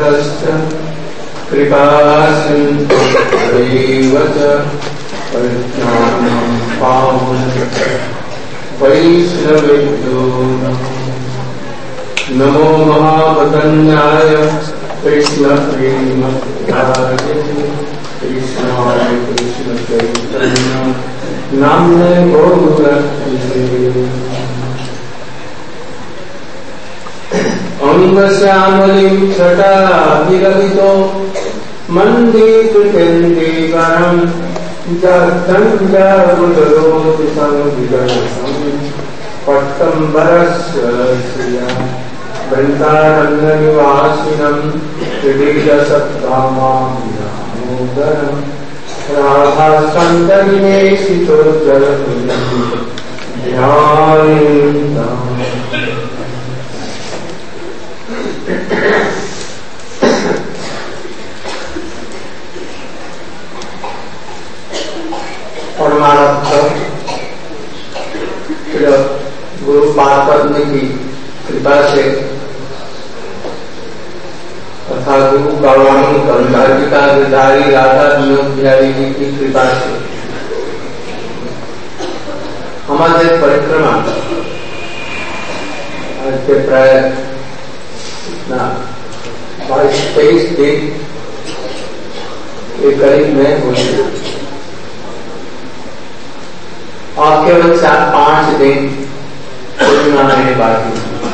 पतितानां कृपा सिन्धुभ्यैव च परिज्ञानं पावनं वैष्णवेभ्यो नमो महावदन्याय कृष्णप्रेमभक्ताय कृष्णाय कृष्णचैतन्य नाम्ने गौरक्षे अंगश्यामलिं छटाभिरहितो मन्दीकृतेन्दीकरं जगदञ्जागुणरोति संविगणसं पट्टम्बरस्य श्रिया वृन्दारण्यनिवासिनं क्रीडसत्कामाभिरामोदरं राधासन्दर्शेषितोज्जलपुञ्जं ध्यायन्तम्। परमानंद गुरु पादपद्म की कृपा से तथा गुरु गौरांग कंधारिका गिरधारी राधा विनोद बिहारी जी की कृपा से हमारे परिक्रमा आज के प्राय 22-23 दिन के करीब में हुई और केवल 4-5 दिन पूर्णिमा में बाकी।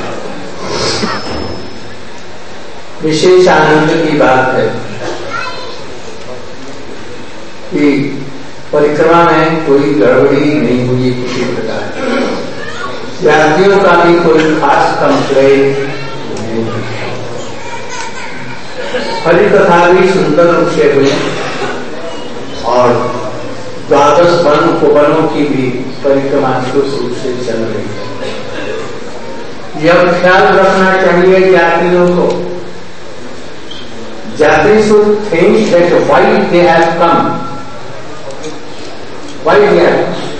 विशेष आनंद की बात है कि परिक्रमा में कोई गड़बड़ी नहीं हुई किसी प्रकार, यात्रियों का भी कोई खास कंप्लेन नहीं हुई। हरि कथा भी सुंदर रूप से हुई और 12 वन उपवनों की भी परिक्रमा सुष्ठ रूप से चल रही है। यह ख्याल रखना चाहिए यात्रियों को, यात्री should think that why they have come, why they have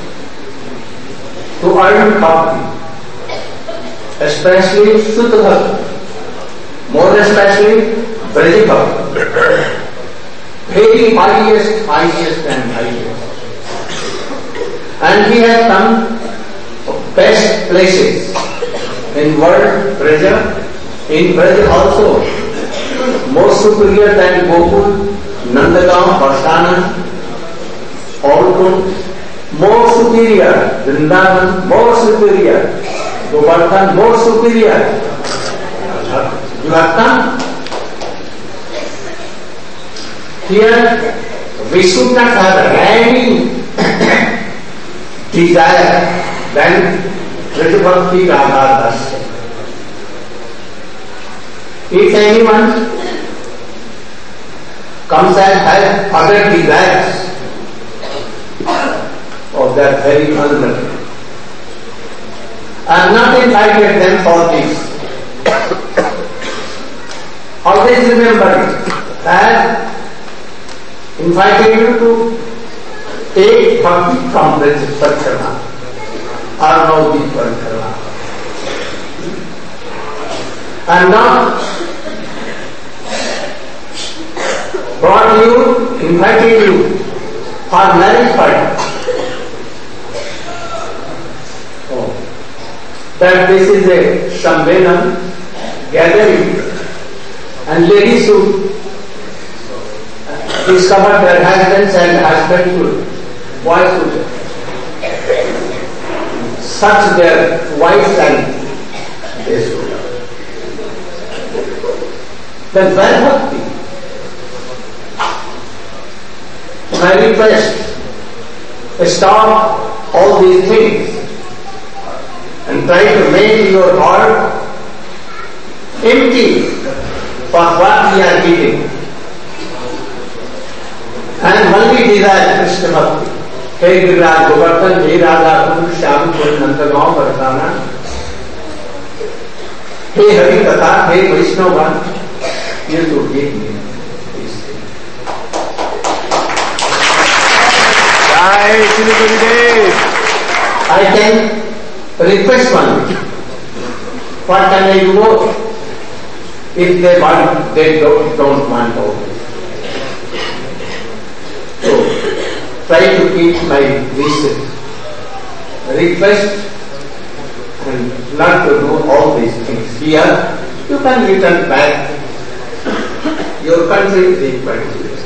to earn bhakti, especially Shuddha Bhakti, more especially Braja Bhakti, very highest and highest. And he has come best places in world Braja, in Braja also, more superior than Gokul, Nandagaon, Varsana, Aurkund, more superior, Vrindavan, more superior, Govardhan, more superior. You have come here. We should not have any desire than Braja Bhakti Radha Dasya. If anyone comes and has other desires, oh, they are very unlucky. I have not invited them for this. Always remember it. I have invited you to take bhakti from this Parikrama or know the Parikrama. I have not brought you, invited you for marriage party. Oh, that this is a Samvedan gathering and ladies should discover their husbands and husbandhood. Boys should search their wives and they should. Then where bhakti? My request, stop all these things and try to make your heart empty for what we are eating and only desire Krishna Bhakti. हे गिरिराज गोवर्धन, हे राधा कुंड श्याम कुंड नंदगांव बरसाना, हे हरि कथा, हे वैष्णवन, ये तो एक नहीं। I can request one. What can I do more? If they want, they don't want all this. So, try to keep my request and not to do all these things. Here, you can return back. Your country is equal to you.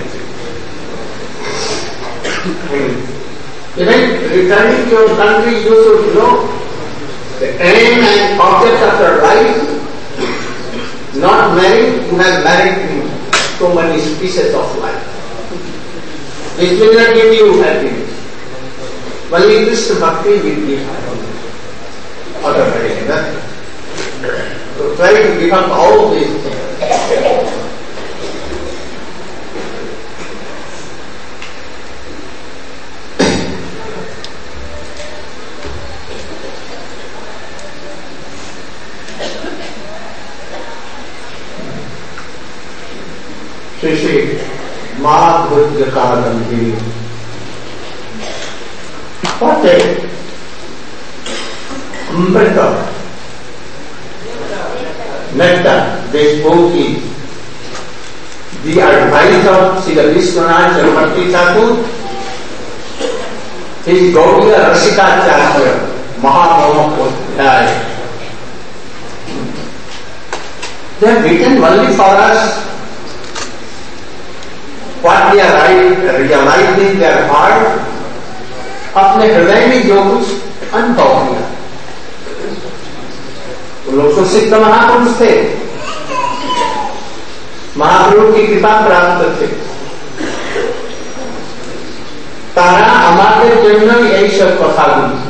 Even returning to your country, you should know the aim and object of your life. Not married, you have married so many species of life. This will not give you happiness. Only Krishna Bhakti will give happiness. Otherwise, nothing. So try to give up all these things. Shri Ma Bhudya Kadambiri. What a Amrita nectar they spoke is the advice of Sri Vishwanath Chakravarti Thakur, his Gaudiya Rasikacharya Mahamahapodhyaya. They have written only for us what they are realizing in their heart, अपने हृदय में जो कुछ अनुभव किया। वो लोग तो सिद्ध महापुरुष थे, महाप्रभु की कृपा प्राप्त थे। तारा हमारे जन्म यही सब कथा हुई।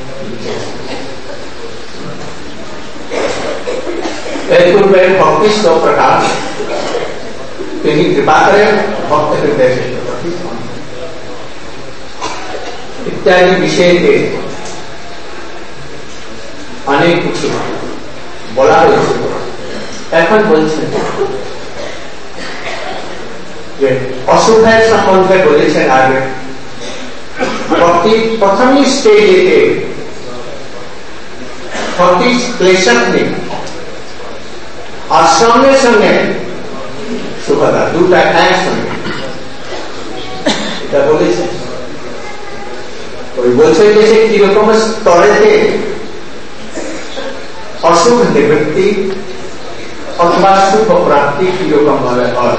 भक्ति सौ प्रकाश तेरी कृपा करें भक्त हृदय से इत्यादि विषय के अनेक कुछ বলা হয়েছে। এখন বলছেন যে অশুভের সম্বন্ধে বলেছেন আগে ভক্তি প্রথম স্টেজে ভক্তি ক্লেশক নেই আর সঙ্গে সঙ্গে সুখতা দুটা একসঙ্গে এটা বলেছেন। ওই বলছে যে সে কিরকম স্তরেতে অশুভ নিবৃত্তি অথবা শুভ প্রাপ্তি কিরকম ভাবে হয়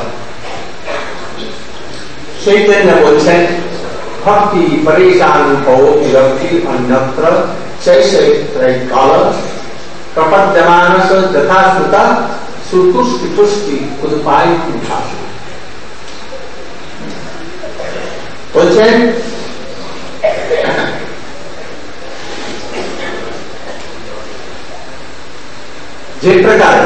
সেই জন্য বলছেন ভক্তি পরেশান ভব বিরক্তি অন্যত্র কাল প্রপদ্যমানস যথা শ্রুতা সুতুষ্টি তুষ্টি উৎপায় বলছেন যে প্রকার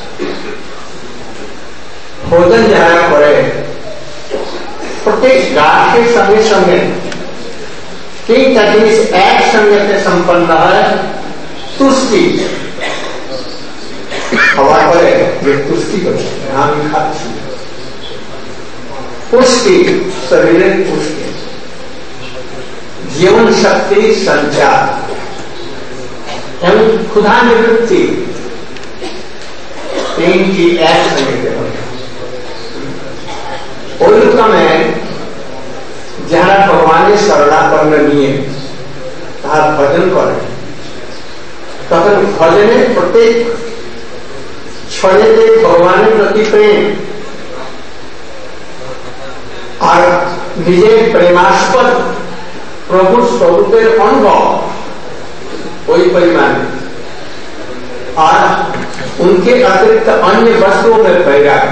ভোজন যারা করে প্রত্যেক গাছের সঙ্গে সঙ্গে তিনটা জিনিস একসঙ্গে সম্পন্ন হয়। তুষ্টি হওয়ার পরে যে তুষ্টি করছে আমি খাচ্ছি, পুষ্টি শরীরের পুষ্টি, জীবন শক্তি সঞ্চার এবং ক্ষুধা নিবৃত্তি तीन की एक संगीत ओलुकमे जहाँ भगवान शरणापन्न निये तार भजन करे तखन भजने प्रत्येक क्षणेते भगवान प्रति प्रेम और निजे प्रेमास्पद प्रभु स्वरूपेर अनुभव वही परिमाण और उनके अतिरिक्त अन्य वस्तुओं में वैराग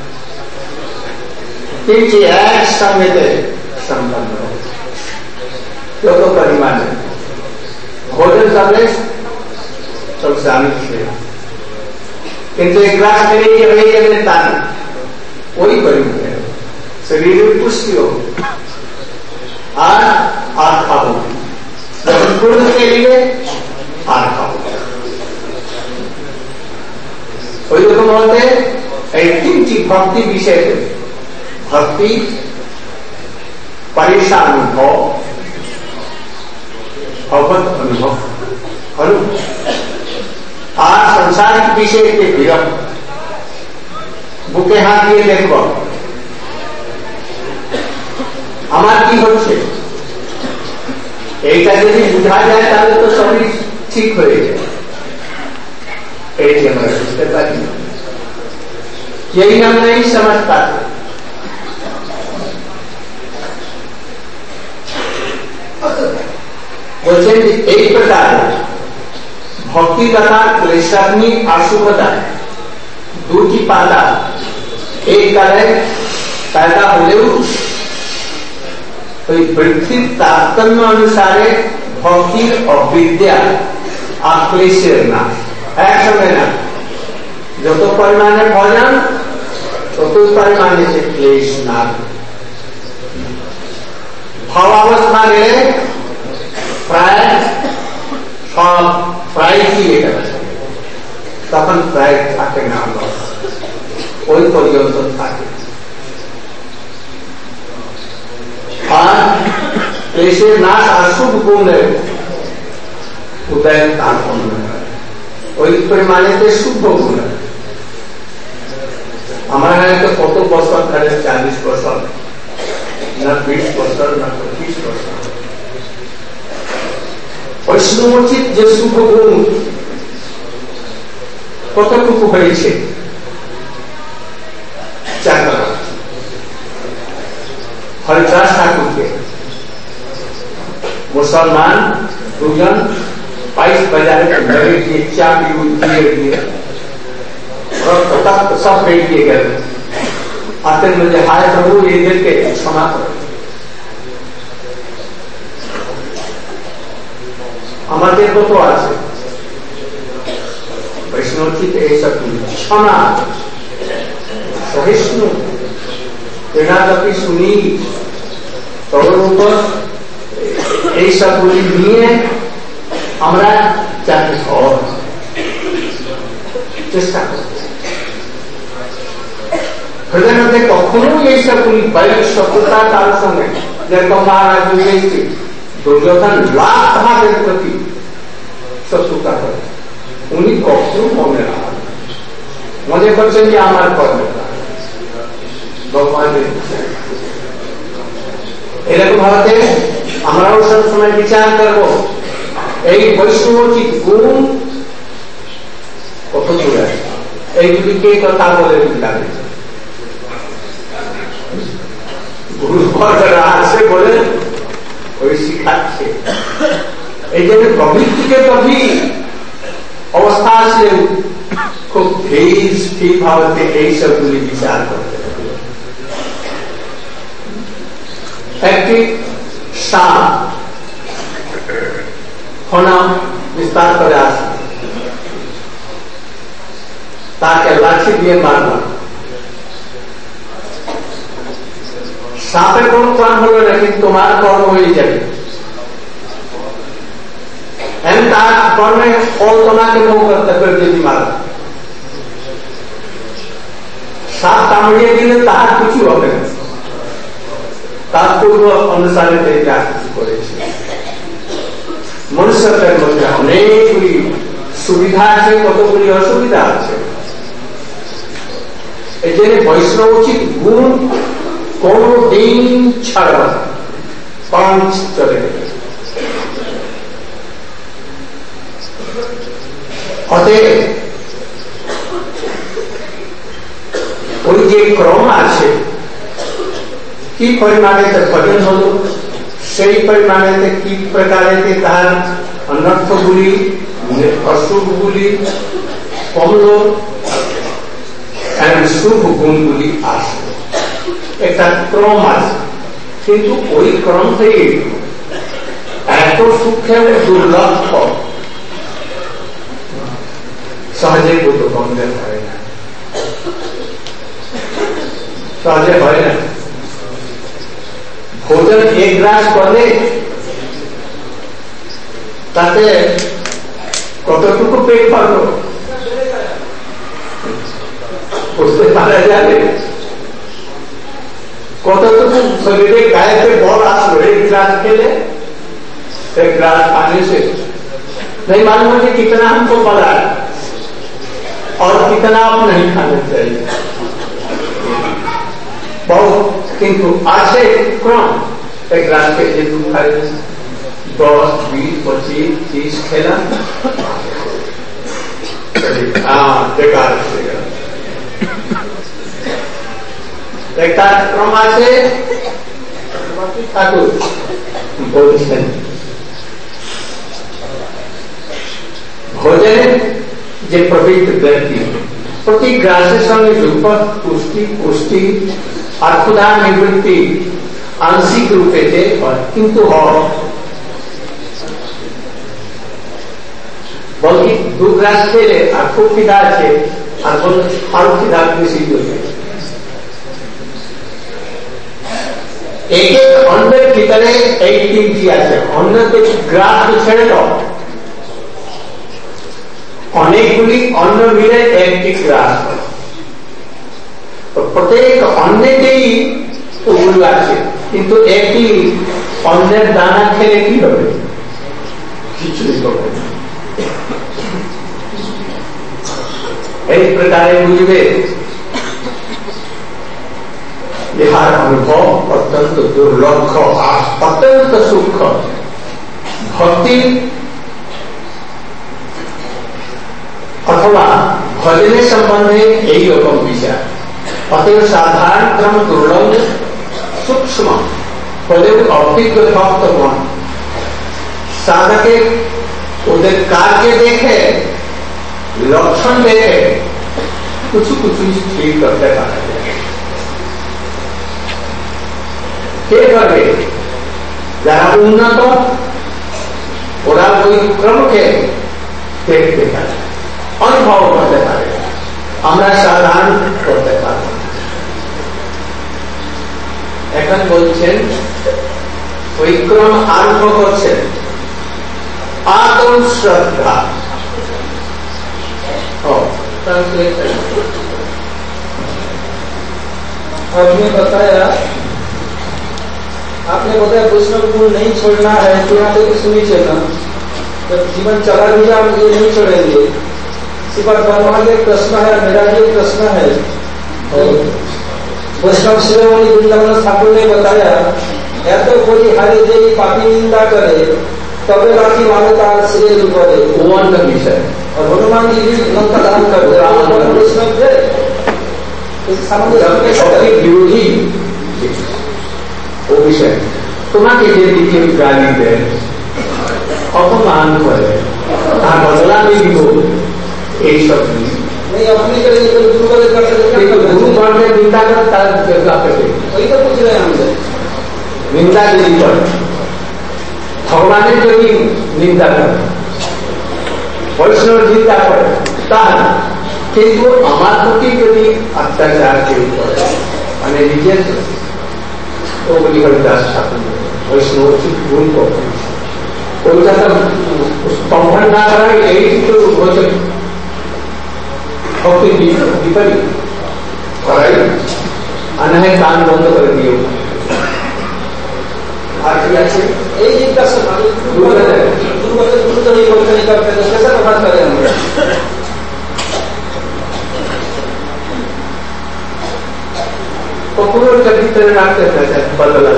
तीन चीज एक संगत संपन्न हो तो परिमाण है। भोजन समय सब शामिल थे किंतु एक ग्लास करेंगे वही तान वही परिमाण है। शरीर में पुष्टि हो और खाओ पूर्ण के लिए और खाओ ওই রকম বলতে এই তিনটি ভক্তি বিষয় ভক্তি পরেশান অনুভব भगवत अनुभव और संसार के विषय के विरक्त বুকে হাত দিয়ে দেখব আমার কি হচ্ছে। এইটা যদি বোঝা যায় তাহলে তো সবই ঠিক হয়ে যায়। এইটি আমরা বুঝতে পারি, यही हम नहीं समझ पाते। बोलते एक प्रकार भक्ति तथा क्लेशाग्नि अशुभता দুটি পাতা এই কালে पैदा হলেও ওই বৃদ্ধির তারতম্য অনুসারে ভক্তির অবিদ্যা আর ক্লেশের না একসঙ্গে না। যত পরিমাণে ভজন তত পরিমাণে সে ক্লেশ না। ভাবাবস্থা গেলে প্রায় সব প্রায় দিয়ে গেছে, তখন প্রায় থাকে না, ওই পর্যন্ত থাকে। আর ক্লেশের নাশ আর শুভ গুণের উদয় তারপন্য ওই পরিমাণেতে শুভ গুণ। আমার হয়তো কত বছর ধরে 40 বছর না 20 বছর না 25 বছর বৈষ্ণবোচিত যে শুভ গুণ কতটুকু হয়েছে হরিদাস ঠাকুরকে মুসলমান দুজন 22 বাজারে ঘরে গিয়ে চা দিয়ে सब बैठ दिए गए। आते मुझे हाय प्रभु ये दिल के क्षमा करो। हमारे को तो आज वैष्णवचित ऐसा क्षमा सहिष्णु तेनादपि सुनी तौरूप ऐसा बोली निये हमरा चाहते और চেষ্টা করতে হৃদয় মধ্যে কখনো এইসবগুলি বাইক শত্রুতা তার সঙ্গে যেরকম মহারাজ দুর্যোধন লাখ ভাগের প্রতি শত্রুতা করে, উনি কখনো মনে রাখেন, মনে করছেন যে আমার কর্মে ভগবানের এরকম ভাবে আমরাও সবসময় বিচার করব এই বৈষ্ণবচিত গুণ কত দূরে এইগুলিকে কথা বলে লাগে গুরুরা আছে বলে ওই শিখাচ্ছে। এই জন্য প্রবৃত্তিকে কবি অবস্থা আসলে খুব ধীর স্থির ভাবে এই সবগুলি বিচার করতে হবে। একটি সাপ ফনা বিস্তার করে আসে, তাকে লাঠি দিয়ে মারলাম, সাপের কোন প্রাণ হলো না, কিন্তু তোমার কর্ম হয়ে যাবে, তার কর্মে ফল তোমাকে ভোগ করতে হবে। যদি মারা সাপ কামড়িয়ে দিলে তার কিছু হবে না, তার পূর্ব অনুসারে যা কিছু করেছে। মনুষ্যত্বের মধ্যে অনেকগুলি সুবিধা আছে, কতগুলি অসুবিধা আছে। এই জন্য বৈষ্ণবোচিত গুণ কোন দিন ছাড়া পাঁচ চলে গেছে। অতএব ওই যে ক্রম আছে, কি পরিমাণে ভজন হলো, সেই পরিমাণে কি প্রকারে তার অনর্থগুলি অশুভগুলি কমলো, শুভ গুণগুলি আসে। একটা ক্রম আছে, কিন্তু ওই ক্রম থেকে এত সূক্ষ্ম দুর্লভ সহজে বোধগম্য হয় না, সহজে হয় না। ভোজন এক গ্রাস করলে তাতে কতটুকু পেট পাবো বুঝতে পারা যাবে, কতটুকু শরীরে গায়েতে বল আসলো एक ग्लास खेले, एक ग्लास पानी से नहीं मालूम है कितना हमको पड़ा है और कितना आप नहीं खाना चाहिए। बहुत, किंतु अच्छे क्रम एक ग्लास के लिए दूध खाए 10, 20, 25, 30 खेला बेकार क्रम আছে ঠাকুর বলছেন ভোজনের যে প্রবৃত্ত ব্যক্তি প্রতি গ্রাসের সঙ্গে যুক্ত পুষ্টি আর ক্ষুধা নিবৃত্তি আংশিক রূপেতে হয়, কিন্তু বলকি 2 গ্রাস খেলে আর খুব খিদা আছে আর আরো খিদা বেশি হয়ে एक एक अन्नर की तरह एक तीन चीज আছে অন্য গ্রাস তো ছেড়ে দাও অনেকগুলি অন্ন মিলে একটি গ্রাস তো প্রত্যেক অন্নেতেই ওগুলো আছে কিন্তু একটি অন্নের দানা খেলে কি হবে কিছুই হবে এই প্রকারে বুঝবে ইহার অনুভব অত্যন্ত দুর্লক্ষ আর অত্যন্ত সূক্ষ্ম ভক্তি অথবা ভজনের সম্বন্ধে এই রকম বিষয় অতএব সাধারণ ক্রম দুর্লভ সূক্ষ্ম হলেও অভিজ্ঞ ভক্ত মন সাধকে ওদের কার্য দেখে লক্ষণ দেখে কিছু কিছু স্থির করতে পারে কে করবে যারা উন্নত ওরা ওই ক্রমকে দেখতে পারে অনুভব করতে পারে আমরা সাধারণ করতে পারব এখন বলছেন ওই ক্রম আরম্ভ করছেন आत्म श्रद्धा। आपने बताया वैष्णव गुण नहीं छोड़ना है तो यहाँ पे सुनी चलना जब जीवन चला भी जाए ये नहीं छोड़ेंगे। इसी बात भगवान एक प्रश्न है, मेरा भी एक प्रश्न है। वैष्णव शिरोमणि वृंदावन ठाकुर ने बताया या तो कोई हरे देवी पापी निंदा करे तबे राखी मान्यता श्रेय करे भगवान का विषय और हनुमान जी भी लंका दान करते वैष्णव थे विरोधी वो विषय তোমাকে যে দিকে গালি দেয় অপমান করে তার বদলা আমি দিব এইসব नहीं अपने गुरु को गुरु बढ़ने निंदा कर तार वही तो पूछ रहे हैं हमसे निंदा यदि कर भगवान यदि निंदा कर वैष्णव निंदा कर কিন্তু আমার প্রতি যদি অত্যাচার কেউ করে মানে নিজের ওগুলি হরিদাস ঠাকুর বৈষ্ণব ভুল করে ওইটা তো স্তম্ভন না করা এই তো হচ্ছে ভক্তি বিপরীত করাই আনাহে কান বন্ধ করে দিও। আর কি আছে এই জিজ্ঞাসা গুরু তো नहीं बोलते नहीं करते तो कैसे बात करें हम पूर्ण चरित्र राखते रहते बदला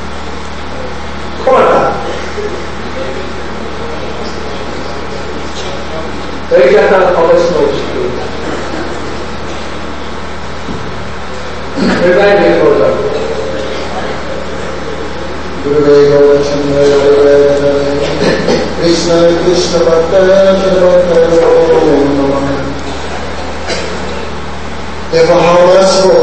खोटा ऐसा अवश्य हृदय में होता कृष्ण कृष्ण भक्त therefore how merciful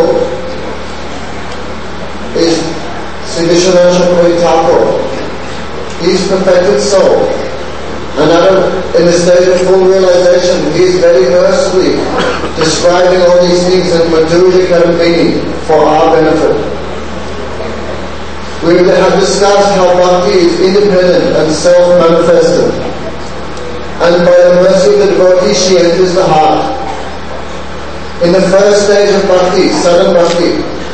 is Sri Vishwanath Thakur. He is perfected soul, and in the state of full realization, he is very mercifully describing all these things in Madhurya meaning for our benefit. We have discussed how bhakti is independent and self-manifested, and by the mercy of the devotee, she enters the heart. In the first stage of bhakti, sadhana bhakti,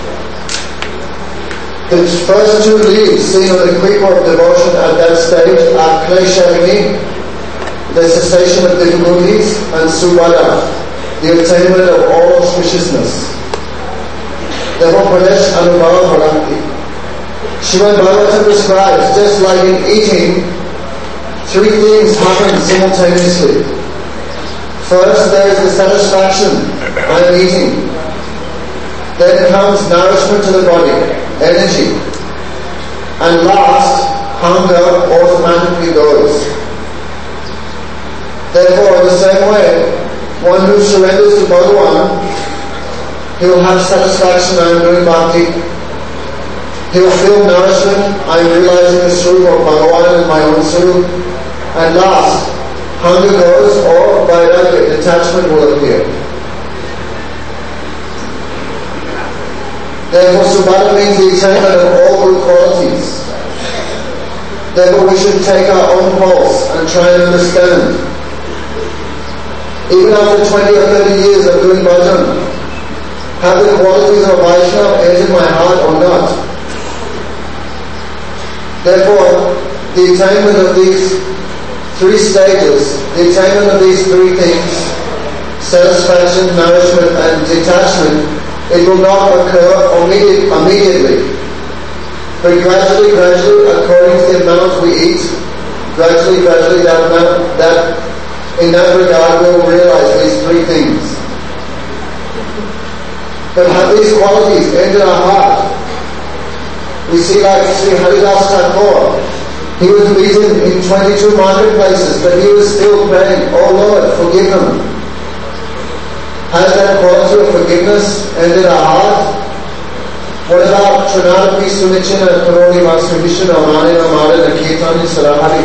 the first two leaves seen on the quiver of devotion at that stage are kleshagni, the cessation of difficulties, and subhada, the attainment of all auspiciousness. Therefore, Pradesh Anubhava Bharakti. Srimad Bhagavatam describes, just like in eating, three things happen simultaneously. First, there is the satisfaction, I am eating. Then comes nourishment to the body, energy. And last, hunger automatically goes. Therefore, in the same way, one who surrenders to Bhagavan, he will have satisfaction, I am doing bhakti. He will feel nourishment, I am realizing the Swarup of Bhagavan and my own Swarup. And last, hunger goes, or vairagya, detachment will appear. Therefore, Subhadra means the attainment of all good qualities. Therefore, we should take our own pulse and try and understand. Even after 20 or 30 years of doing bhajan, have the qualities of a Vaishnava entered my heart or not? Therefore, the attainment of these three stages, the attainment of these three things, satisfaction, nourishment and detachment, it will not occur immediately. But gradually, according to the amount we eat, gradually, that in that regard we will realize these three things. But have these qualities entered our heart? We see like Sri Haridas Thakur, he was beaten in 22 marketplaces, but he was still praying, "Oh Lord, forgive him." Has that quality of forgiveness entered our heart? What about Trinadapi Sunichina Karoli Vasubhishana Manina Marana Kirtani Sarahari?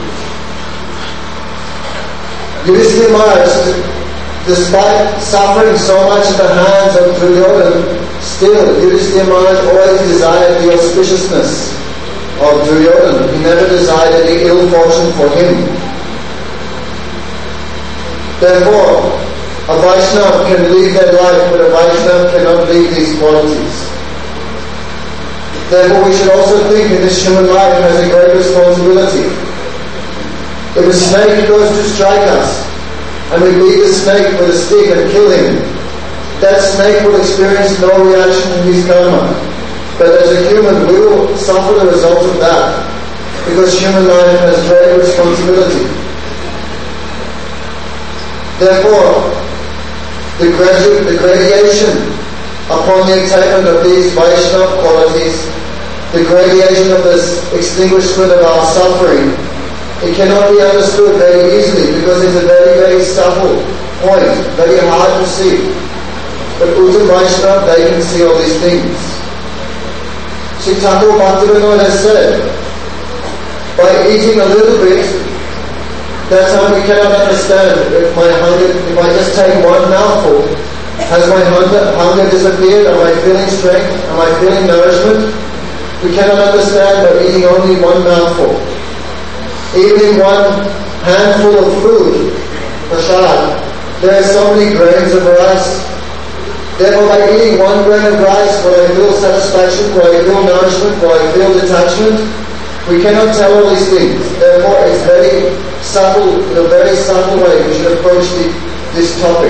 Yudhishthira Maharaj, despite suffering so much at the hands of Duryodhana, still Yudhishthira Maharaj always desired the auspiciousness of Duryodhana. He never desired any ill fortune for him. Therefore, a Vaishnava can lead their life, but a Vaishnava cannot lead these qualities. Therefore, we should also think in this human life has a great responsibility. If a snake goes to strike us, and we beat the snake with a stick and kill him, that snake will experience no reaction in his karma. But as a human, we will suffer the result of that, because human life has great responsibility. Therefore, the gradation upon the attainment of these Vaishnava qualities, the gradation of this extinguishment of our suffering, it cannot be understood very easily because it's a very, very subtle point, very hard to see. But Uttam Vaishnava, they can see all these things. Sri Thakur Bhaktivinoda has said, by eating a little bit, that's how we cannot understand if I just take one mouthful, has my hunger disappeared? Am I feeling strength? Am I feeling nourishment? We cannot understand by eating only one mouthful. Even in one handful of food, prasad, there are so many grains of rice. Therefore, by eating one grain of rice, will I feel satisfaction? Will I feel nourishment? Will I feel detachment? We cannot tell all these things. Therefore, it's very subtle, in a very subtle way, we should approach this topic.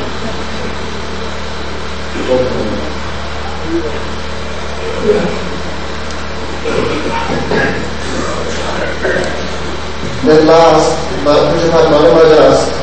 Then last, Pujapad Maharaj asked,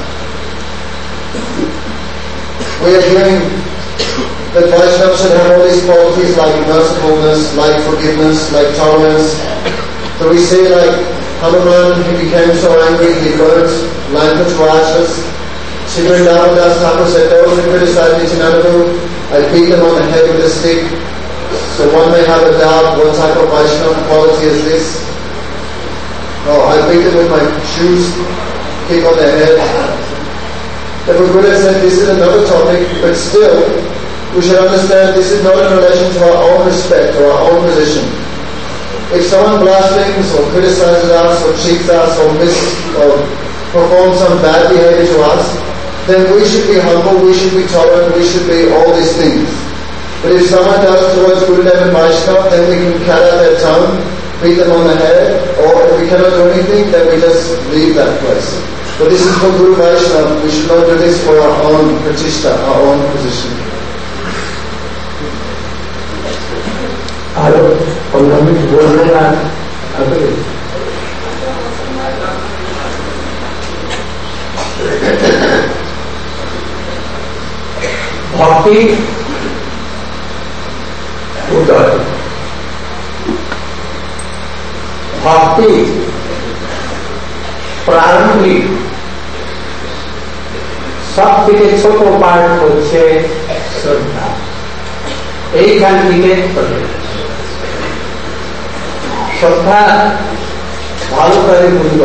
we are hearing that Vaishnava should have all these qualities like mercifulness, like forgiveness, like tolerance. So we say like Hanuman, he became so angry, he burnt Lanka to ashes. Sri Vrindavan Das Thakur said, those who criticize Nityananda, I beat them on the head with a stick. So one may have a doubt, what type of Vaishnava quality is this? Oh, I beat them with my shoes, kick on their head. The Buddha said this is another topic, but still, we should understand this is not in relation to our own respect or our own position. If someone blasphemes or criticizes us or cheats us or performs some bad behavior to us, then we should be humble, we should be tolerant, we should be all these things. But if someone does towards Gurudev and Vaishnava, then we can cut out their tongue, beat them on the head, or if we cannot do anything, then we just leave that place. But this is for Guru Vaishnava. We should not do this for our own pratishtha, our own position. Then last, Mahaprabhupada Maharaj asked, we are hearing that Vaishnava should have all these qualities like mercifulness, like forgiveness, like tolerance. So one may have a doubt, what type of Vaishnava quality is this? Hello 15 minute बोल रहे हैं भक्ति उदय भक्ति प्रारंभिक सब থেকে ছোট part হচ্ছে শ্রদ্ধা এইখান থেকে শ্রদ্ধা ভালো করে বুঝব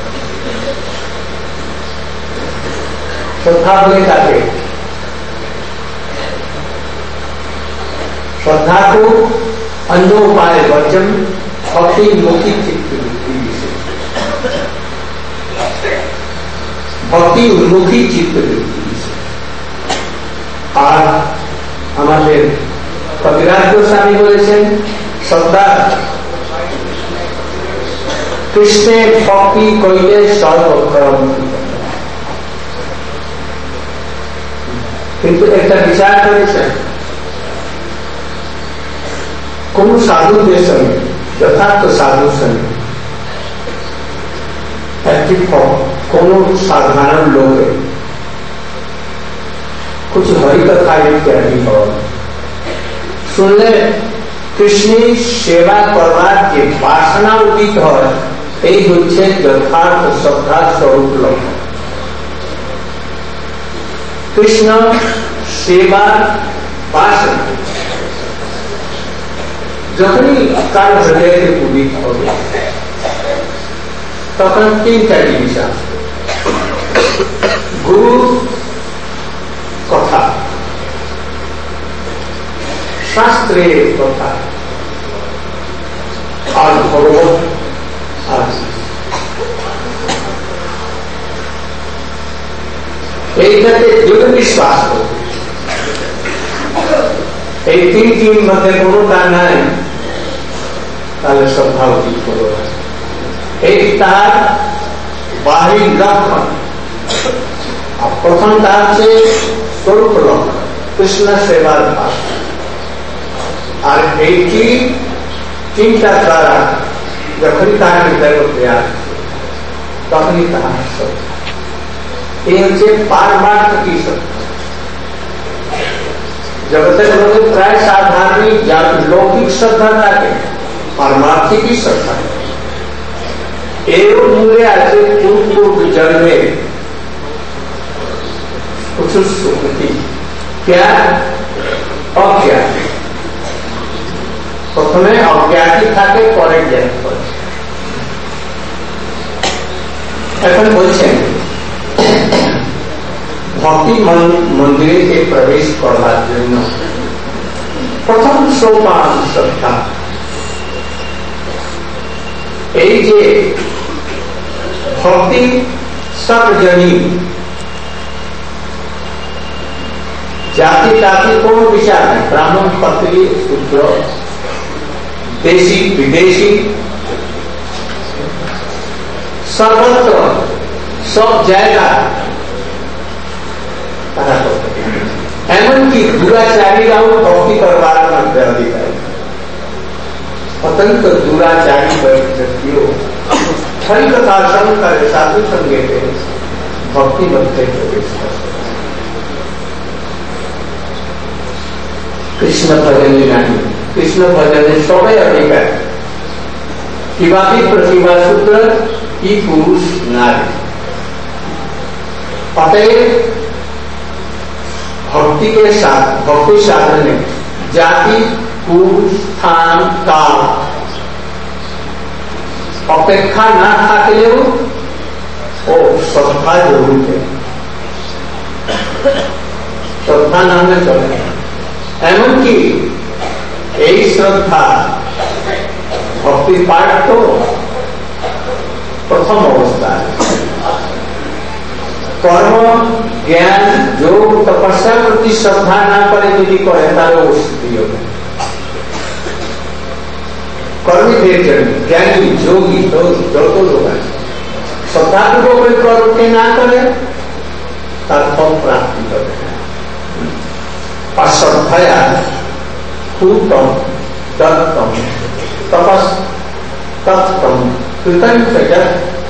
শ্রদ্ধা বলে কাকে श्रद्धा को अन्य उपाय वचन भक्ति मुखी चित्त भक्ति उन्मुखी चित्त और हमारे कविराज गोस्वामी बोले श्रद्धा कृष्णे भक्ति कइले सर्वक्रम किंतु एक विचार करेছেন कोन साधु के संगे यथार्थ साधु संगे कोनो साधारण लोग कुछ हरिकथा इत्यादि सुनले कृष्ण सेवा करवार के वासना उदित है यथार्थ श्रद्धा स्वरूप लक्ष्य कृष्ण सेवा वासना जखनी काल हृदय के उदित हो तखन तीन विचार गुरु कथा शास्त्रीय कथा और भगवत दृढ़ विश्वास हो तीन मध्य कोनो का नहीं ताले श्रद्धा उदित करो एक तार बाहरी लक्षण प्रथम तार से स्वरूप लक्षण कृष्ण सेवा और एक चिंता द्वारा जखनी तार हृदय को प्रयास तखनी तार श्रद्धा ये पारमार्थ की श्रद्धा जगत लोग प्राय साधारण लौकिक श्रद्धा থাকে परमार्थी की श्रद्धा एवं मूल्य आज पूर्व जन्मे कुछ सुखती क्या अज्ञात प्रथम अज्ञाती থাকে পরে জ্ঞান করে এখন বলছেন भक्ति मंदिर के प्रवेश करवार जन्य प्रथम सोपान श्रद्धा भक्ति सर्वजनी जाति जाति को विचार है ब्राह्मण क्षत्रिय शूद्र देशी विदेशी सर्वत्र सब जाएगा एमनकी दुराचारीराओ भक्ति करवार अधिकारी अत्यंत दुराचारी व्यक्तियों हरिकथा श्रवण कर साधु संगे भक्ति मध्य प्रवेश कर कृष्ण भजन नहीं कृष्ण भजन सबै अधिकार किवापि प्रतिभा सूत्र ई पुरुष नारी अतएव भक्ति के साथ भक्ति साधन में जाति कुल स्थान काल अपेक्षा न थाकले ओ श्रद्धा जरूर है श्रद्धा नाम में चले एमनकी यही श्रद्धा भक्ति पाठ तो प्रथम अवस्था है कर्म ज्ञान योग तपस्या प्रति श्रद्धा न करे यदि करे तार स्थिति कर्मी ज्ञानी योगी तो जो लोग श्रद्धा कोई प्रवृत्ति ना करे तार फल प्राप्ति करे अश्रद्धया खूब तत्तम तपस तत्तम कृतं जगत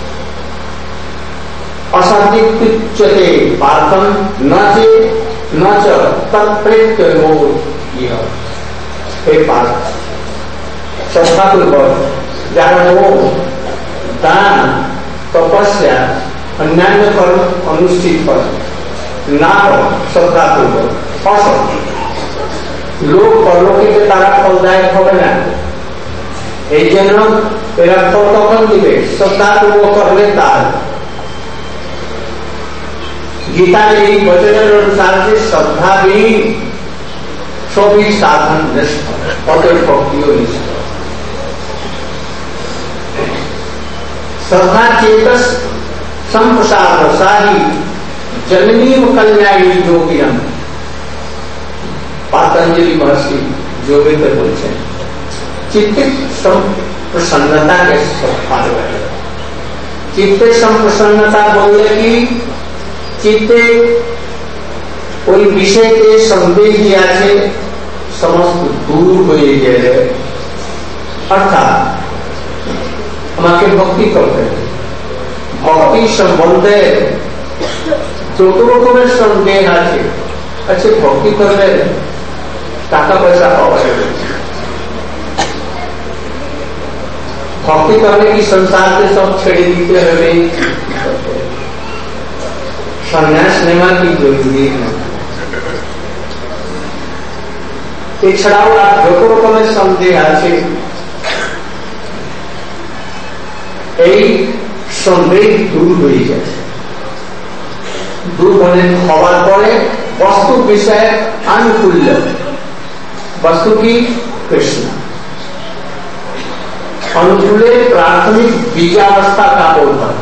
असंदिग्धुच्यते पार्थम न च तत्प्रेत्यो यह। हे पार्थ, श्रद्धापूर्वक जानो दान तपस्या अन्यान्य कर्म अनुष्ठित कर ना करो श्रद्धापूर्वक असत लोक परलोके तारा फलदायक হবে না, এই জন্য এরা ফল তখন দিবে শ্রদ্ধাপূর্বক করলে তার। गीता के वचन अनुसार से श्रद्धा भी सभी साधन निष्ठ और भक्तियों निष्ठ। श्रद्धा चेतस संप्रसाद सारी जननी कल्याणी योगियम। पतंजलि महर्षि योगिंद्र बोलते हैं चित्त संप्रसन्नता के स्वभाव है। चित्त संप्रसन्नता बोलने की चित्ते कोई विषय के संदेह से समस्त दूर हो गए, अर्थात हमारे भक्ति करते हैं। भक्ति संबंधे যত রকমের সন্দেহ আছে, আচ্ছা ভক্তি করলে টাকা পয়সা পাওয়া যাবে, भक्ति करने की संसार के सब छेड़े दीते हुए संन्यास लेना की जरूरी है। এছাড়াও আর যত রকমের সন্দেহ আছে এই সন্দেহ দূর হয়ে যায়। দূর হওয়ার পরে বস্তু বিষয়ে আনুকূল্য, वस्तु की कृष्ण अनुकूले प्राथमिक बीजावस्था का बोधन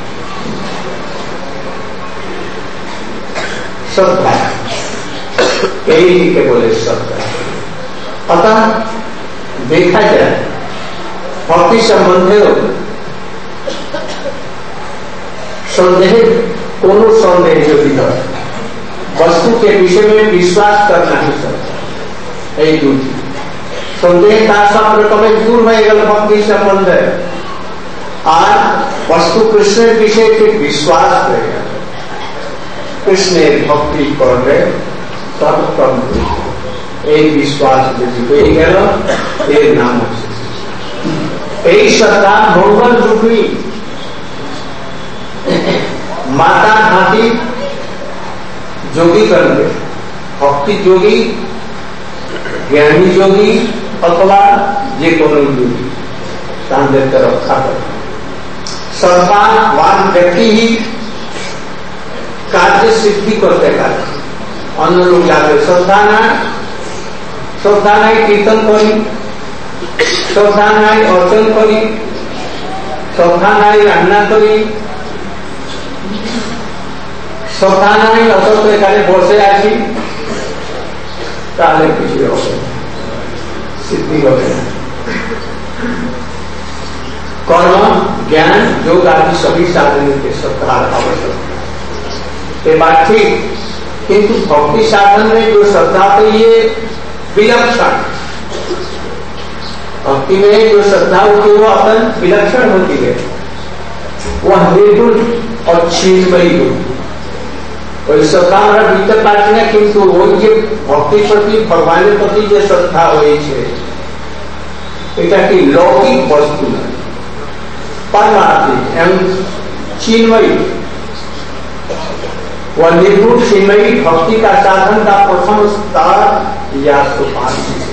श्रद्धा, यही के बोले श्रद्धा। अतः देखा जाए भक्ति संबंधी संदेह कोनो संदेह जो भीतर वस्तु के विषय में विश्वास करना ही सकता है। दूसरी संदेह का सब रकम दूर में भक्ति संबंध है और वस्तु कृष्ण विषय के विश्वास करेगा। कृष्ण भक्ति कर रहे सब कम एक विश्वास एक नाम यही श्रद्धा मंगल रूपी माता घाटी जोगी करेंगे। भक्ति जोगी, ज्ञानी जोगी अथवा जे कोनो जोगी तांदे तरफ खाकर श्रद्धावान व्यक्ति ही कार्य सिद्धि करते कार्य अन्य लोग जाते श्रद्धा नहीं कीर्तन करी, श्रद्धा नहीं अर्चन करी, श्रद्धा नहीं रान्ना करी, श्रद्धा नहीं অত এখানে বসে আছি তাহলে কিছু হবে सिद्धि হবে না। कर्म ज्ञान योग आदि सभी साधन के श्रद्धा आवश्यक है, बात ठीक। किंतु भक्ति साधन में जो श्रद्धा तो ये विलक्षण, भक्ति में जो श्रद्धा होती है वो अपन विलक्षण होती है, वह निर्गुण और क्षीणमयी होती है। और श्रद्धा हमारा भीतर बात है, किंतु वो ये भक्ति प्रति भगवान प्रति जो श्रद्धा हुई है এটা কি लौकिक वस्तु नहीं, परमार्थिक एवं चिन्मयी। वह निर्गुण चिन्मयी भक्ति का साधन का प्रथम स्तर या सोपान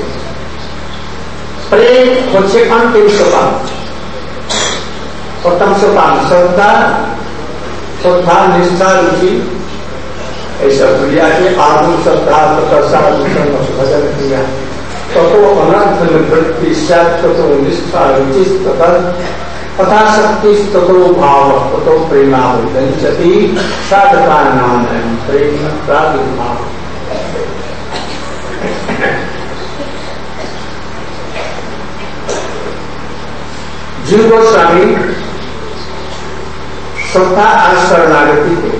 प्रेम होच्छेपन के सोपान। प्रथम सोपान श्रद्धा, श्रद्धा निष्ठा रुचि ऐसा क्रिया के आगम श्रद्धा भजन क्रिया ततो अनर्थ निवृत्ति ततो निष्ठा रुचि तथा शक्ति ततो भाव ततो प्रेमावृत्ति साधका नाम प्रेम प्रादुर्भाव। जीव गोस्वामी श्रद्धा और शरणागति के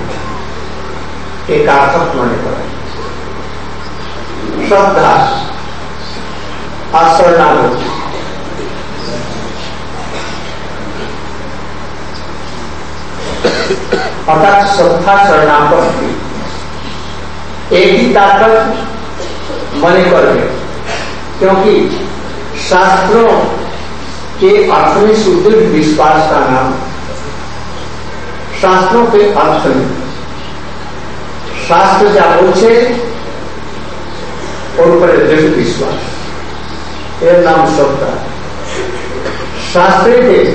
एकार्थक माने पर श्रद्धा और शरणागति। अर्थात श्रद्धा शरणागति एक ही ताकत मन कर गए, क्योंकि शास्त्रों के अर्थ में सुदृढ़ विश्वास का नाम, शास्त्रों के अर्थ में शास्त्र जा बोले और पर दृढ़ विश्वास, यह नाम श्रद्धा। शास्त्र के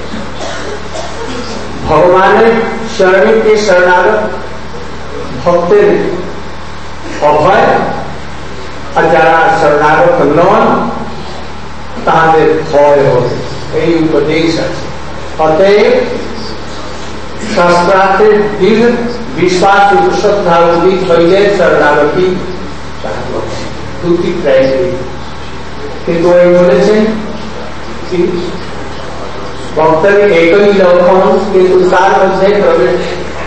भगवान शरण के शरणागत भक्त अभय जरा शरणागत नवन ताहले भय हो, यही उपदेश है। अतएव शास्त्रार्थे दृढ़ विश्वास श्रद्धा पहले शरणागति दूती प्राय किंतु बोले भक्त एक ही लक्षण किंतु तार मध्य प्रवेश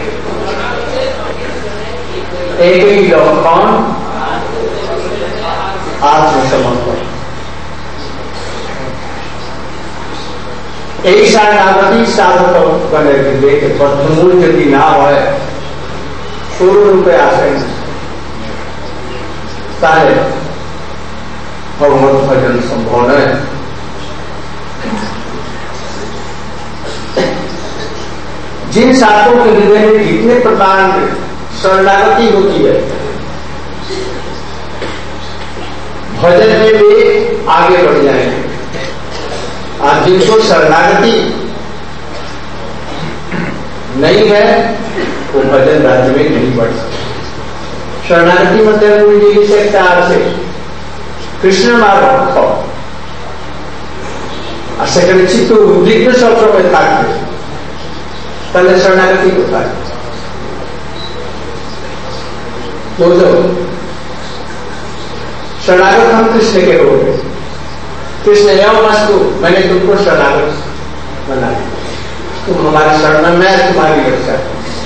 एक ही लक्षण आत्मसमर्पण। यही शरणागति साधक बने देख बद्धमूल यदि ना हो शुरू रूपे आशय तारे भगवत भजन संभव है। जिन साधकों के हृदय में जितने प्रकार शरणागति होती है भजन में वे आगे बढ़ जाएंगे, और जिनको शरणागति नहीं है वो भजन राज्य में नहीं बढ़ सकते। शरणागति मतलब से कृष्ण मार्ग सेकंड चित्त उद्विग्न सब समय থাকবে তাহলে शरणागति কোথায়? बोलो शरणागत हम कृष्ण के हो गए। कृष्ण एवं वस्तु मैंने तुमको शरणागत बनाया, तुम हमारे शरण में तुम्हारी रक्षा।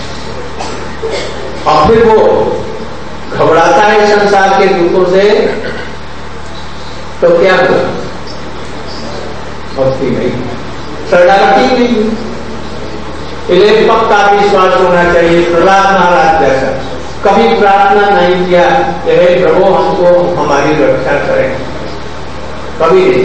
और फिर वो घबराता है संसार के दुखों से, तो क्या हुआ? भक्ति नहीं, शरणागति नहीं। इन्हें पक्का विश्वास होना चाहिए। प्रहलाद महाराज जैसा कभी प्रार्थना नहीं किया कि हे प्रभु हमको हमारी रक्षा करें, कभी नहीं।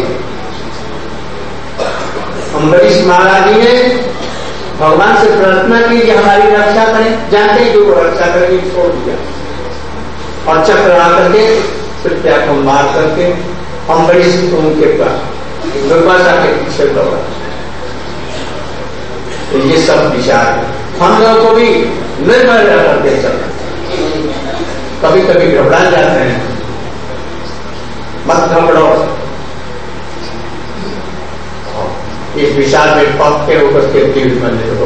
अम्बरीश महाराज जी ने भगवान से प्रार्थना की कि हमारी रक्षा करें, जानते कि वो रक्षा करेंगे, छोड़ दिया और चक्र आकर के फिर त्याग को मार करके अम्बरीश उनके दुर्वासा के पीछे दौड़ा। तो ये सब विचार है। हम लोगों को भी निर्भय करते चलना, कभी कभी घबरा जाते हैं, मत घबराओ। इस विचार में पक्के होकर के दृढ़ बने रहो।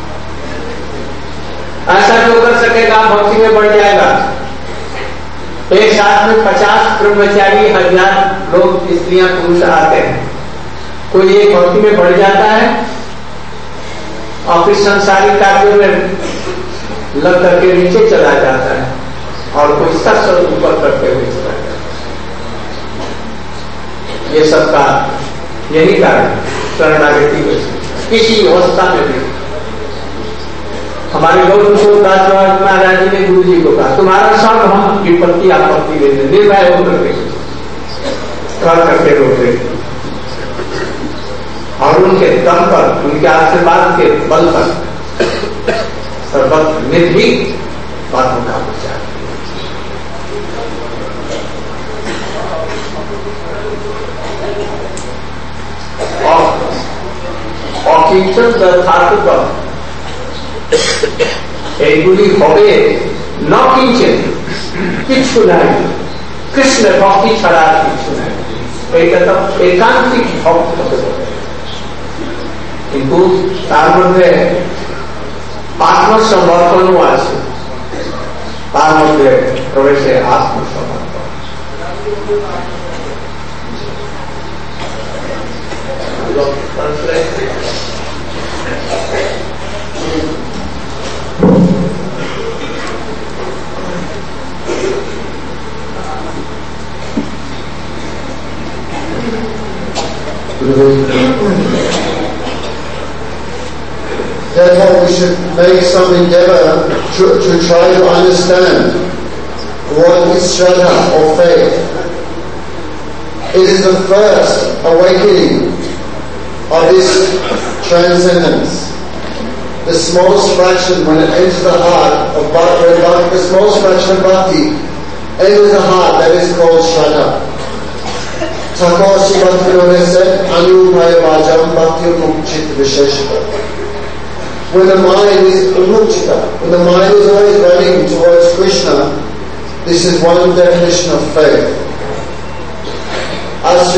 ऐसा जो कर सकेगा भक्ति में बढ़ जाएगा। एक साथ में 50 ब्रह्मचारी 1000 लोग स्त्रियां पुरुष आते हैं, कोई एक भक्ति में बढ़ जाता है और फिर संसारिक कार्यों में लग करके नीचे चला जाता है, और कोई सत्संग ऊपर करते हुए चला जाता है। ये सबका यही कारण शरणागति किसी अवस्था में भी। हमारे गौतम दास महाराज जी ने गुरु जी को कहा, तुम्हारा सब हम विपत्ति आपत्ति लेते, निर्भय होकर कर करके रोके, और उनके दम पर, उनके आशीर्वाद के बल पर सर्वत निर्भीक बातों का विचार। এইগুলি হবে ন কিঞ্চিত, কিছু নাই, কৃষ্ণ ভক্তি ছাড়া কিছু নাই। এইটা তো একান্তিক ভক্ত হতে হবে, কিন্তু তার মধ্যে আত্মসমর্পণও আছে, তার মধ্যে রয়েছে আত্মসমর্পণ। Therefore, we should make some endeavor to try to understand what is Shraddha or faith. It is the first awakening of this transcendence. The smallest fraction when it enters the heart of bhakti, the smallest fraction of bhakti enters the heart, that is called Shraddha. Thakur Srivastava said, Anupaya Vajam Bhakti Mukchit Visheshita. When the mind is umukchita, when the mind is always running towards Krishna, this is one definition of faith. As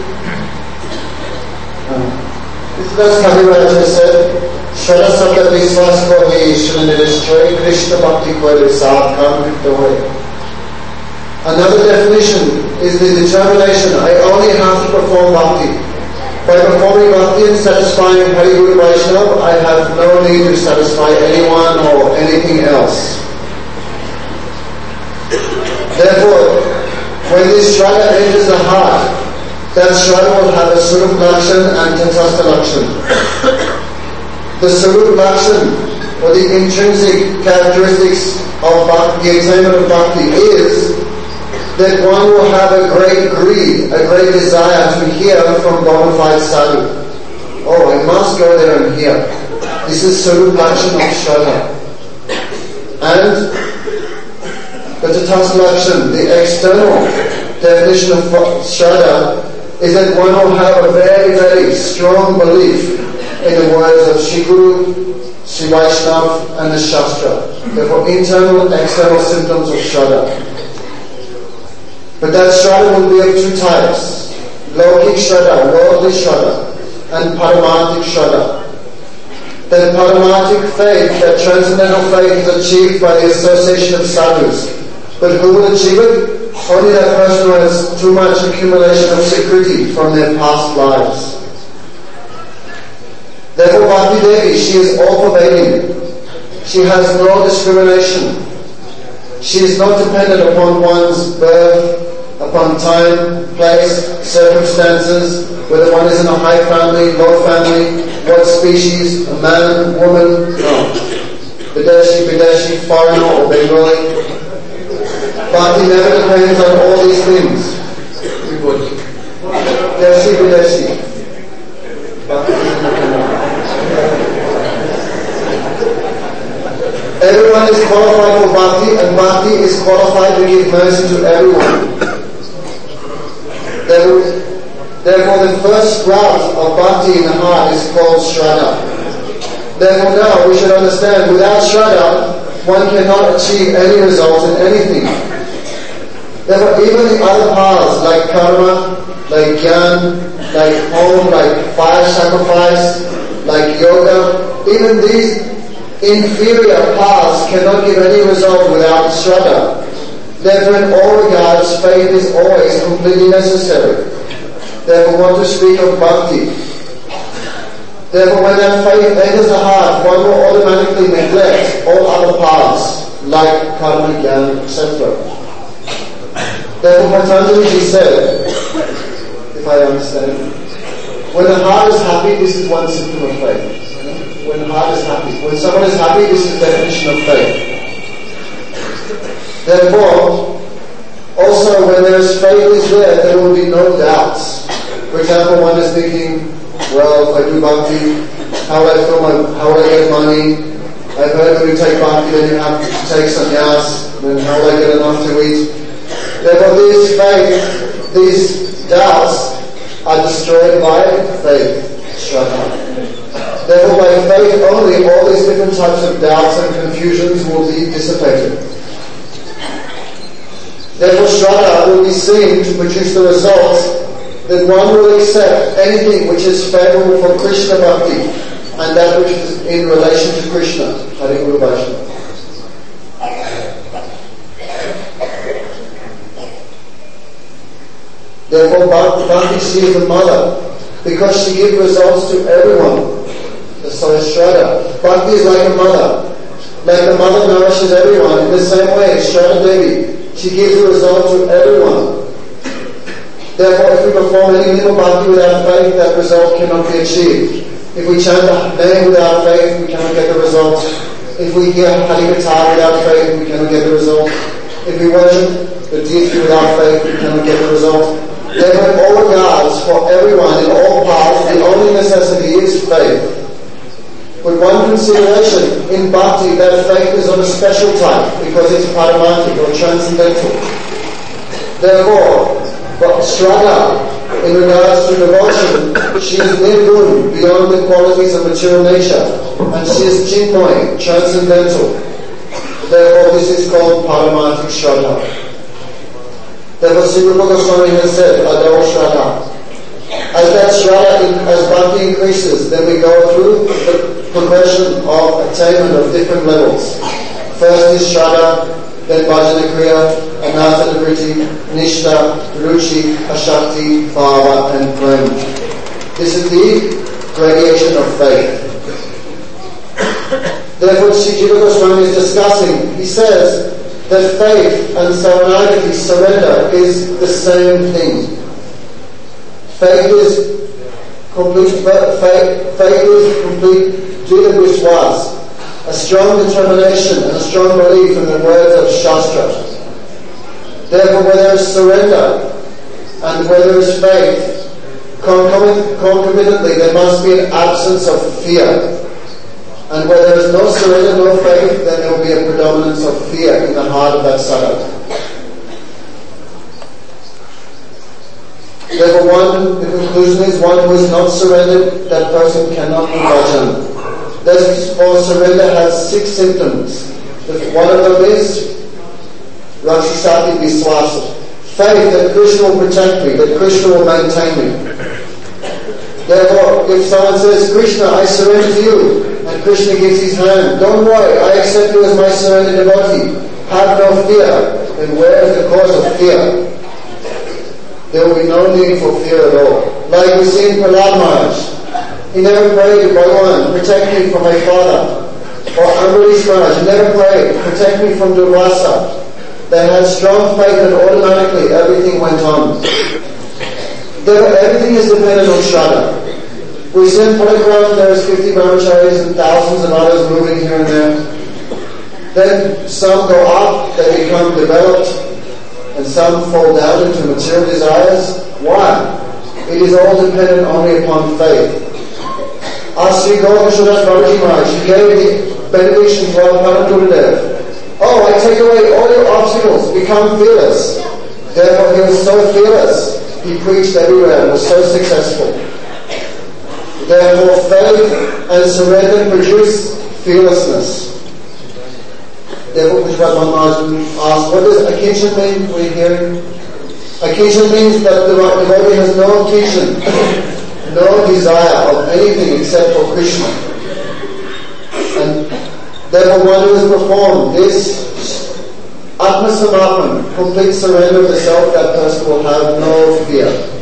Krishnadas Kaviraj said, Shraddha Sabda Viswas Ko Hi Shrinidishtre Krishna Bhakti Ko Sadhkam Viktohe. Another definition is the determination, I only have to perform bhakti. By performing bhakti and satisfying Hari Guru Vaishnava, I have no need to satisfy anyone or anything else. Therefore, when this Shraddha enters the heart, that Shraddha will have a Sarup Lakshan and Tatastha Lakshan. The Sarup Lakshan, or the intrinsic characteristics of bhakti, the attainment of bhakti, is that one will have a great greed, a great desire to hear from bona fide sadhu. Oh, I must go there and hear. This is Sarup Lakshan of Shraddha. And the Tatastha Lakshan, the external definition of Shraddha, is that one will have a very, very strong belief in the words of Shri Guru, Shri Vaishnava and the Shastra. Therefore, internal and external symptoms of Shraddha. But that Shraddha will be of two types. Lokik Shraddha, worldly Shraddha, and Paramarthik Shraddha. That Paramarthik faith, that transcendental faith, is achieved by the association of sadhus. But who will achieve it? Only that person who has too much accumulation of security from their past lives. Therefore, Bhakti Devi, she is all-pervading. She has no discrimination. She is not dependent upon one's birth, upon time, place, circumstances, whether one is in a high family, low family, what species, a man, woman, no. Videshi, foreigner or Bengali. Bhakti never depends on all these things. Videshi. Everyone is qualified for bhakti, and bhakti is qualified to give mercy to everyone. Therefore, the first route of bhakti in the heart is called Shraddha. Therefore, now we should understand, without Shraddha, one cannot achieve any result in anything. Therefore, even the other paths, like karma, like jnana, like home, like fire sacrifice, like yoga, even these inferior paths cannot give any result without Shraddha. Therefore, in all regards, faith is always completely necessary. Therefore, want to speak of bhakti. Therefore, when that faith enters the heart, one will automatically neglect all other paths, like karma, jnana, etc. Therefore, Patanjali said, if I understand, when the heart is happy, this is one symptom of faith. When the heart is happy. When someone is happy, this is the definition of faith. Therefore, also when there is faith is there will be no doubts. For example, one is thinking, well, if I do bhakti, how will I get money? I've heard when you take bhakti, then you have to take sannyas, then how will I get enough to eat? Therefore, this faith, these doubts are destroyed by faith, Shraddha. Therefore, by faith only, all these different types of doubts and confusions will be dissipated. Therefore, Shraddha will be seen to produce the result that one will accept anything which is favorable for Krishna Bhakti and that which is in relation to Krishna, Hari Guru Vaishnava. Therefore, Bhakti, she is the mother, because she gives results to everyone. So is Shraddha. Bhakti is like a mother. Like the mother nourishes everyone, in the same way, Shraddha Devi, she gives a result to everyone. Therefore, if we perform any minimal bhakti without faith, that result cannot be achieved. If we chant the name without faith, we cannot get the result. If we hear Hari Katha without faith, we cannot get the result. If we worship the deity without faith, we cannot get the result. Therefore, in all regards, for everyone in all paths, the only necessity is faith. With one consideration, in bhakti, that faith is of a special type, because it's paramantic or transcendental. Therefore, but Shraddha, in regards to devotion, she is nirgun, beyond the qualities of material nature, and she is chinmoy, transcendental. Therefore, this is called paramantic Shraddha. Therefore, Sri Rupa Goswami has said, Adho Shraddha. As that Shraddha, as bhakti increases, then we go through the progression of attainment of different levels. First is Shraddha, then Bhajana Kriya, Anartha Nivriti, Nishtha, Ruchi, Ashakti, Bhava, and Prem. This is the gradation of faith. Therefore, Sri Jiva Goswami is discussing, he says that faith and saranagati, surrender, is the same thing. Faith is complete Jita Vishwas, a strong determination and a strong belief in the words of Shastra. Therefore, where there is surrender and where there is faith, concomitantly there must be an absence of fear. And where there is no surrender, no faith, then there will be a predominance of fear in the heart of that sadhaka. Therefore, the conclusion is one who is not surrendered, that person cannot do bhajan. Therefore, surrender has 6 symptoms. One of them is Rakshisati Viswasa, faith that Krishna will protect me, that Krishna will maintain me. Therefore, if someone says, Krishna, I surrender to you, and Krishna gives his hand, don't worry, I accept you as my surrendered devotee, have no fear, then where is the cause of fear? There will be no need for fear at all. Like we see in Prahlad Maharaj, he never prayed to Bhagavan, protect me from my father. Or Ambarish Maharaj, he never prayed, protect me from Durvasa. They had strong faith and automatically everything went on. Therefore, everything is dependent on Shraddha. We see in Palagram there is 50 brahmacharis and thousands of others moving here and there. Then some go up, they become developed, and some fall down into material desires. Why? It is all dependent only upon faith. As Sri Gauranga Babaji Maharaj, he gave the benediction to our Paradudadev. Oh, I take away all your obstacles, become fearless. Therefore, he was so fearless. He preached everywhere and was so successful. Therefore, faith and surrender produce fearlessness. Therefore, Pushpat Maharaj asked, what does akinchan mean? We hear akinchan means that the devotee has no akinchan, no desire of anything except for Krishna. And therefore, one who has performed this Atma Samarpan, complete surrender of the self, that person will have no fear.